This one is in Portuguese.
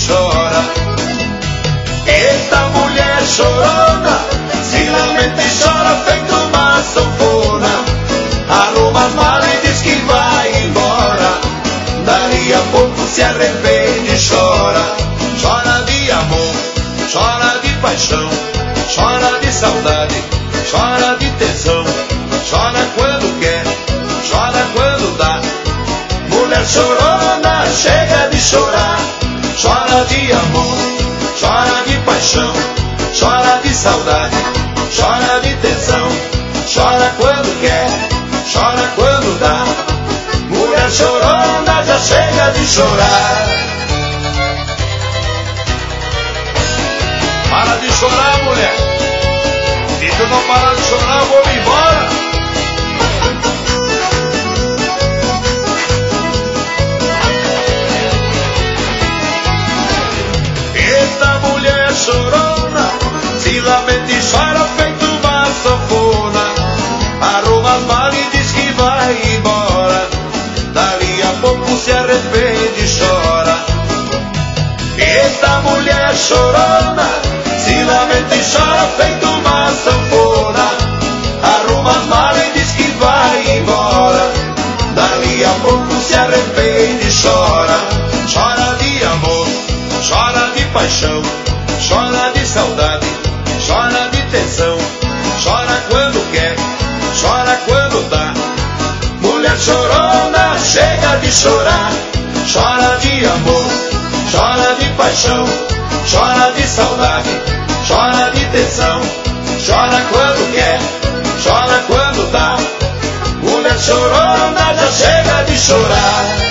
chora. Eita mulher chorona, se lamenta e chora feito uma sanfona. Arruma as malas e diz que vai embora. Dali a pouco se arrepende e chora. Chora de amor, chora de paixão, chora de saudade, chora de tesão. Chora quando quer, chora quando dá. Mulher chorona, chega de chorar. Chora de amor, chora de paixão, chora de saudade, chora de tesão. Chora quando quer, chora quando dá. Mulher chorona, já chega de chorar. Para de chorar, mulher. Se tu não parar de chorar, eu vou me embora. Esta mulher chorona, se lamenta e chora feito uma sanfona. Arruma as malas e diz que vai embora. Dali a pouco se arrepende e chora. Esta mulher chorona, se lamenta e chora feito uma sanfona. Arruma as malas e diz que vai embora. Dali a pouco se arrepende e chora. Chora de amor, chora de paixão, chora de saudade, chora de tesão. Chora quando quer, chora quando dá. Mulher chorona, chega de chorar. Chora de amor, chora de paixão, chora de saudade, chora de tesão. Chora quando quer, chora quando dá. Mulher chorona, já chega de chorar.